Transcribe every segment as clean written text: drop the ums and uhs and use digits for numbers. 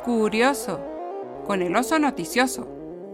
Curioso, con el oso noticioso.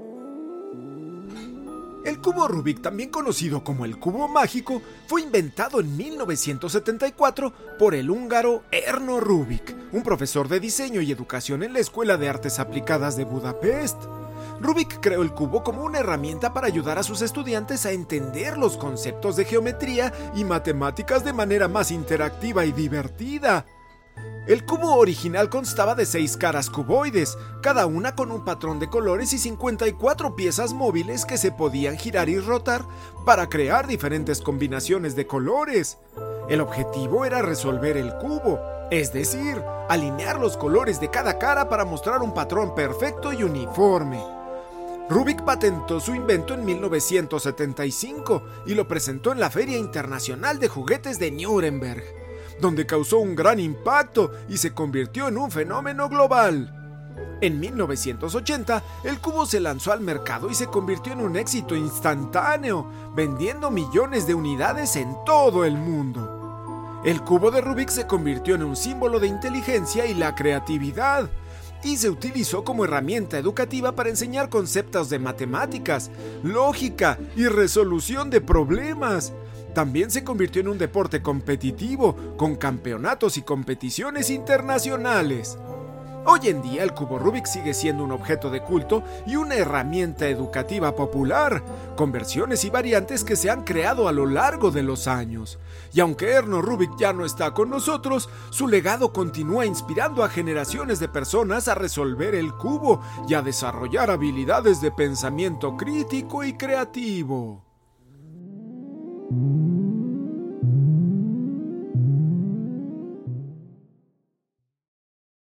El cubo Rubik, también conocido como el cubo mágico, fue inventado en 1974 por el húngaro Erno Rubik, un profesor de diseño y educación en la Escuela de Artes Aplicadas de Budapest. Rubik creó el cubo como una herramienta para ayudar a sus estudiantes a entender los conceptos de geometría y matemáticas de manera más interactiva y divertida. El cubo original constaba de 6 caras cuboides, cada una con un patrón de colores y 54 piezas móviles que se podían girar y rotar para crear diferentes combinaciones de colores. El objetivo era resolver el cubo, es decir, alinear los colores de cada cara para mostrar un patrón perfecto y uniforme. Rubik patentó su invento en 1975 y lo presentó en la Feria Internacional de Juguetes de Nuremberg, donde causó un gran impacto y se convirtió en un fenómeno global. En 1980, el cubo se lanzó al mercado y se convirtió en un éxito instantáneo, vendiendo millones de unidades en todo el mundo. El cubo de Rubik se convirtió en un símbolo de inteligencia y la creatividad, y se utilizó como herramienta educativa para enseñar conceptos de matemáticas, lógica y resolución de problemas. También se convirtió en un deporte competitivo, con campeonatos y competiciones internacionales. Hoy en día el cubo Rubik sigue siendo un objeto de culto y una herramienta educativa popular, con versiones y variantes que se han creado a lo largo de los años. Y aunque Erno Rubik ya no está con nosotros, su legado continúa inspirando a generaciones de personas a resolver el cubo y a desarrollar habilidades de pensamiento crítico y creativo.